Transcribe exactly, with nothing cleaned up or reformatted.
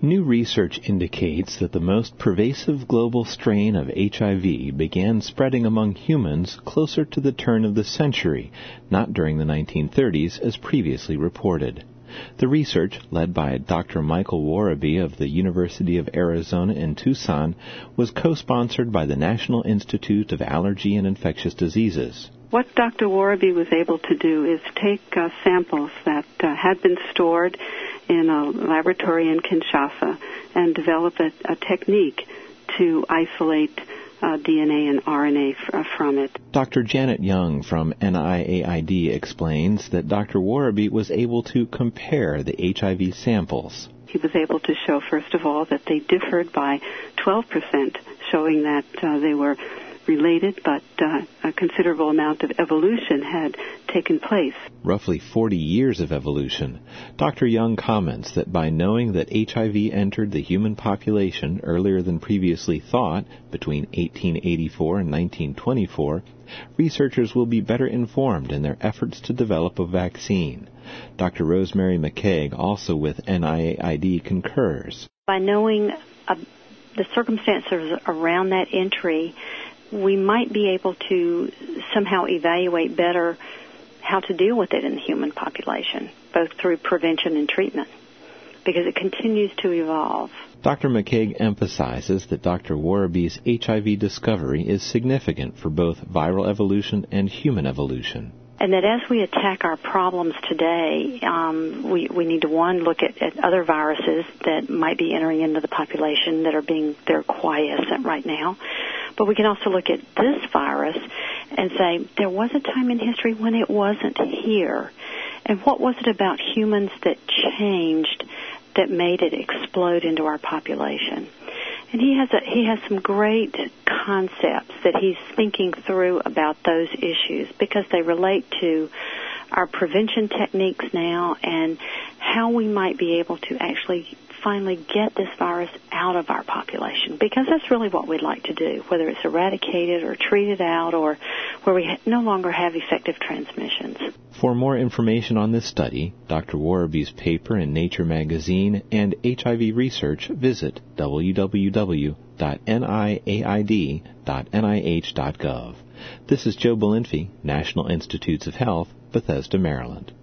New research indicates that the most pervasive global strain of H I V began spreading among humans closer to the turn of the century, not during the nineteen thirties as previously reported. The research, led by Doctor Michael Worobey of the University of Arizona in Tucson, was co-sponsored by the National Institute of Allergy and Infectious Diseases. What Doctor Worobey was able to do is take uh, samples that uh, had been stored in a laboratory in Kinshasa and develop a, a technique to isolate uh, D N A and R N A f- uh, from it. Doctor Janet Young from N I A I D explains that Doctor Worobey was able to compare the H I V samples. He was able to show, first of all, that they differed by twelve percent, showing that uh, they were related, but uh, a considerable amount of evolution had taken place. Roughly forty years of evolution. Doctor Young comments that by knowing that H I V entered the human population earlier than previously thought, between eighteen eighty-four and nineteen twenty-four, researchers will be better informed in their efforts to develop a vaccine. Doctor Rosemary McCaig, also with N I A I D, concurs. By knowing uh, the circumstances around that entry, we might be able to somehow evaluate better how to deal with it in the human population, both through prevention and treatment, because it continues to evolve. Doctor McCaig emphasizes that Doctor Worobey's H I V discovery is significant for both viral evolution and human evolution. And that as we attack our problems today, um, we, we need to, one, look at, at other viruses that might be entering into the population that are being, they're quiescent right now. But we can also look at this virus and say, there was a time in history when it wasn't here. And what was it about humans that changed that made it explode into our population? And he has a, he has some great concepts that he's thinking through about those issues because they relate to our prevention techniques now and how we might be able to actually finally get this virus out of our population, because that's really what we'd like to do, whether it's eradicated or treated out or where we no longer have effective transmissions. For more information on this study, Doctor Worobey's paper in Nature magazine, and H I V research, visit w w w dot n i a i d dot n i h dot gov. This is Joe Belinfy, National Institutes of Health, Bethesda, Maryland.